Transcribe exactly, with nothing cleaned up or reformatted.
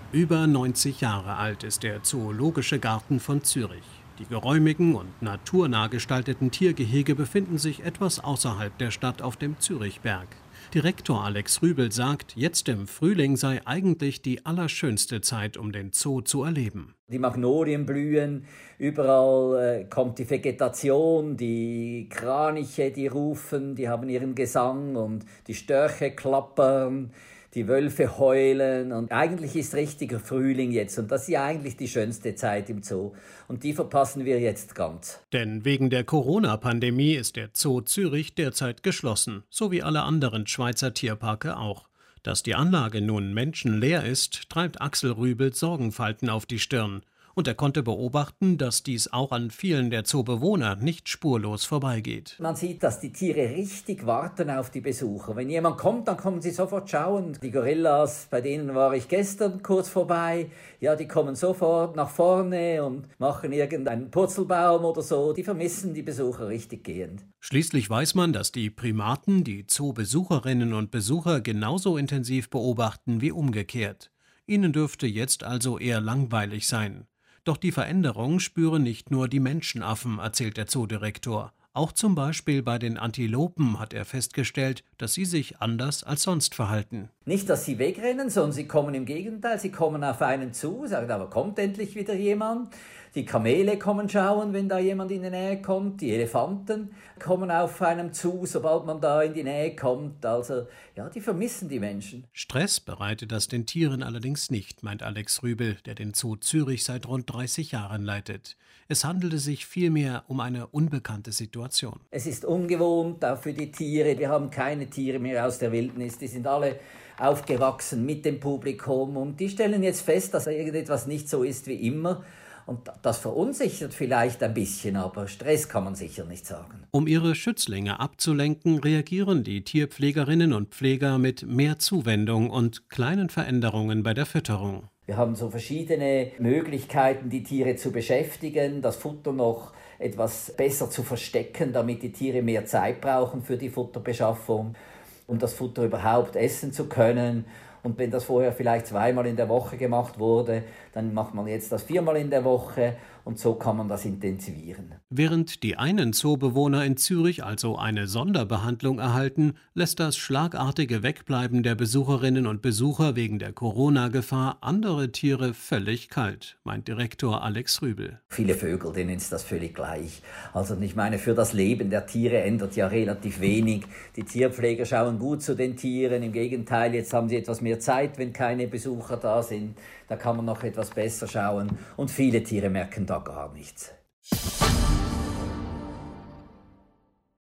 Über neunzig Jahre alt ist der Zoologische Garten von Zürich. Die geräumigen und naturnah gestalteten Tiergehege befinden sich etwas außerhalb der Stadt auf dem Zürichberg. Direktor Alex Rübel sagt, jetzt im Frühling sei eigentlich die allerschönste Zeit, um den Zoo zu erleben. Die Magnolien blühen, überall äh, kommt die Vegetation, die Kraniche, die rufen, die haben ihren Gesang und die Störche klappern. Die Wölfe heulen und eigentlich ist richtiger Frühling jetzt und das ist ja eigentlich die schönste Zeit im Zoo und die verpassen wir jetzt ganz. Denn wegen der Corona-Pandemie ist der Zoo Zürich derzeit geschlossen, so wie alle anderen Schweizer Tierparke auch. Dass die Anlage nun menschenleer ist, treibt Axel Rübel Sorgenfalten auf die Stirn. Und er konnte beobachten, dass dies auch an vielen der Zoobewohner nicht spurlos vorbeigeht. Man sieht, dass die Tiere richtig warten auf die Besucher. Wenn jemand kommt, dann kommen sie sofort schauen. Die Gorillas, bei denen war ich gestern kurz vorbei. Ja, die kommen sofort nach vorne und machen irgendeinen Purzelbaum oder so. Die vermissen die Besucher richtig gehend. Schließlich weiß man, dass die Primaten die Zoobesucherinnen und Besucher genauso intensiv beobachten wie umgekehrt. Ihnen dürfte jetzt also eher langweilig sein. Doch die Veränderung spüren nicht nur die Menschenaffen, erzählt der Zoodirektor. Auch zum Beispiel bei den Antilopen hat er festgestellt, dass sie sich anders als sonst verhalten. Nicht, dass sie wegrennen, sondern sie kommen im Gegenteil. Sie kommen auf einen zu, sagen, aber kommt endlich wieder jemand. Die Kamele kommen schauen, wenn da jemand in die Nähe kommt. Die Elefanten kommen auf einem zu, sobald man da in die Nähe kommt. Also, ja, die vermissen die Menschen. Stress bereitet das den Tieren allerdings nicht, meint Alex Rübel, der den Zoo Zürich seit rund dreißig Jahren leitet. Es handelte sich vielmehr um eine unbekannte Situation. Es ist ungewohnt, auch für die Tiere. Wir haben keine Tiere mehr aus der Wildnis. Die sind alle aufgewachsen mit dem Publikum. Und die stellen jetzt fest, dass irgendetwas nicht so ist wie immer. Und das verunsichert vielleicht ein bisschen, aber Stress kann man sicher nicht sagen. Um ihre Schützlinge abzulenken, reagieren die Tierpflegerinnen und Pfleger mit mehr Zuwendung und kleinen Veränderungen bei der Fütterung. Wir haben so verschiedene Möglichkeiten, die Tiere zu beschäftigen, das Futter noch etwas besser zu verstecken, damit die Tiere mehr Zeit brauchen für die Futterbeschaffung, um das Futter überhaupt essen zu können. Und wenn das vorher vielleicht zweimal in der Woche gemacht wurde, dann macht man jetzt das viermal in der Woche und so kann man das intensivieren. Während die einen Zoobewohner in Zürich also eine Sonderbehandlung erhalten, lässt das schlagartige Wegbleiben der Besucherinnen und Besucher wegen der Corona-Gefahr andere Tiere völlig kalt, meint Direktor Alex Rübel. Viele Vögel, denen ist das völlig gleich. Also ich meine, für das Leben der Tiere ändert ja relativ wenig. Die Tierpfleger schauen gut zu den Tieren. Im Gegenteil, jetzt haben sie etwas mehr Zeit, wenn keine Besucher da sind. Da kann man noch etwas besser schauen. Und viele Tiere merken da gar nichts.